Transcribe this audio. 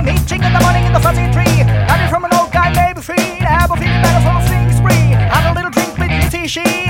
meeting in the morning in the fuzzy tree. Got it from an old guy, maybe free. Have a feeling that a full swing spree. Had a little drink with Lucy, she